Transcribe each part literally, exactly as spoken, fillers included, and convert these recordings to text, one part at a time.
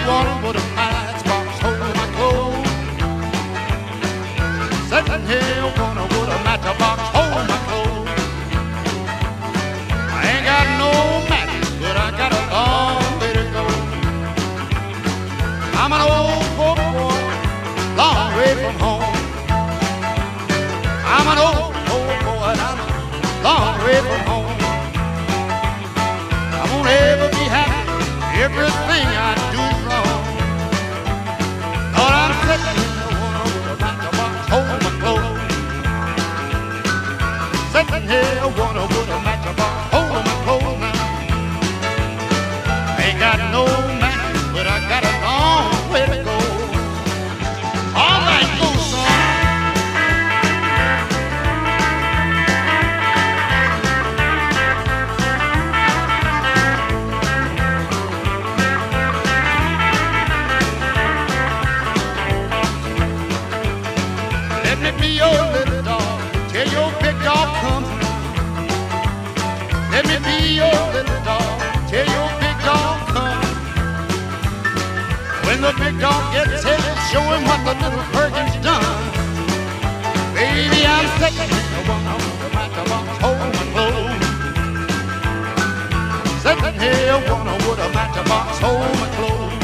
wanna put a matchbox hole in my clothes. Sitting here wanna put a matchbox hole in my clothes. I ain't got no match, but I got a long way to go. I'm an old poor boy, long way from home. I'm an old poor boy, and I'm a long way from home. I won't ever be happy, everything I do is wrong. Lord, I'm sitting here wanna put a matchbox hole in my clothes. Sitting here wanna put a matchbox hole in my clothes now. Ain't got no match, but I got a long way to go. All right, go, son. Let me be your little dog till your big dog comes. Let me be your little dog till your big dog comes. When the big dog gets here, show him what the little virgin's done. Baby, I'm sitting here wanna put a matchbox hole in my clothes. Sitting here wanna put a matchbox hole in my clothes.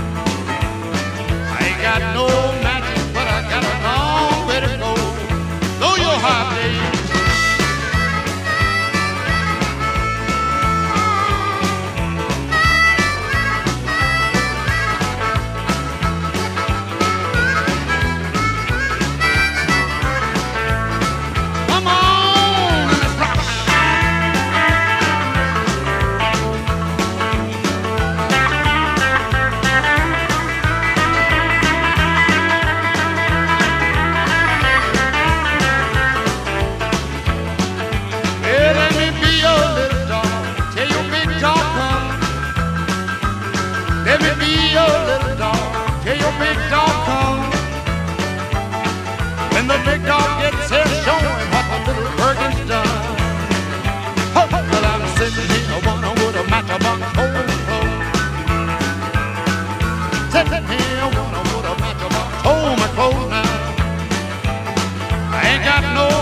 I ain't got no matches, but I got a long way to go. Know your heart, baby. Come on, let's rock. Yeah, let me be your little dog till your big dog comes. Let me be your little dog till your big dog comes. When the big dog gets here, show him what the little virgin's done. Ho, ho, well, I'm sitting here wanna put a matchbox hole in my clothes. Sitting here wanna put a matchbox hole in my clothes now. I ain't got no